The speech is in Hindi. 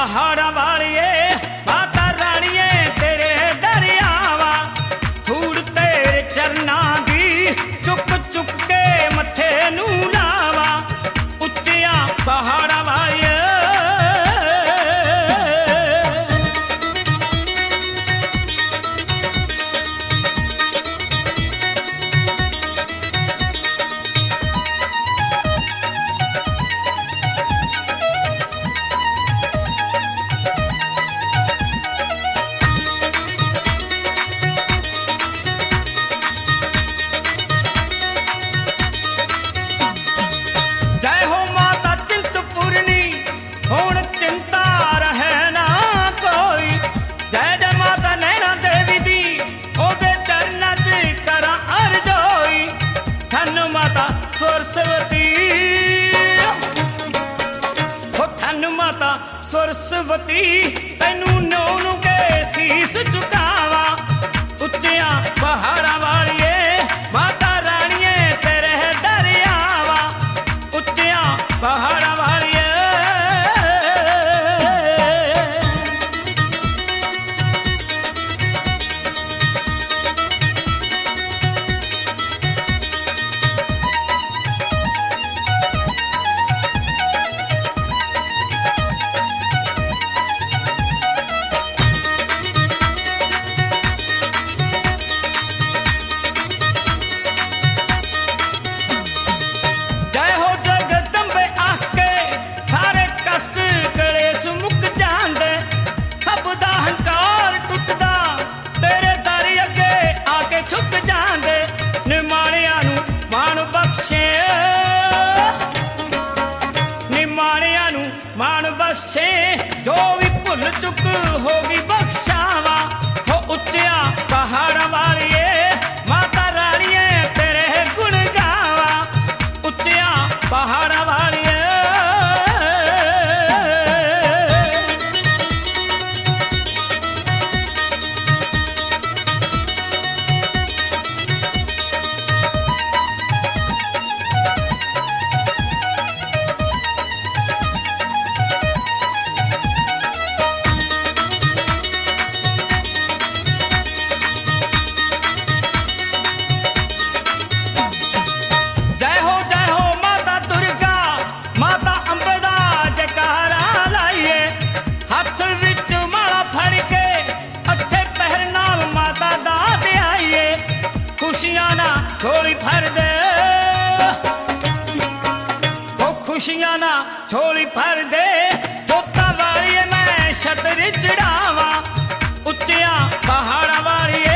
पहाड़ा वालिए माता रानिए तेरे दरियावा धूड़ तेरे चरना दी चुक चुक के मथे नू लावा उच्चिया पहाड़ा वालिए सरस्वती तैनू नौनू के शीस झुकावा उच्चिया पहाड़ा वालिए माता रानिए तेरे दरियावा उच्चिया पहाड़ा वालिए मान बख्शे जो भी भुल चुक होगी बख्शावा हो उच्चिया पहाड़ा वालिए माता रानिए तेरे गुण गावा उच्चिया पहाड़ा वालिए झोली भर दे वो खुशियां ना झोली भर दे तोता वालिए मैं छतरी चढ़ावा उच्चिया पहाड़ा वालिए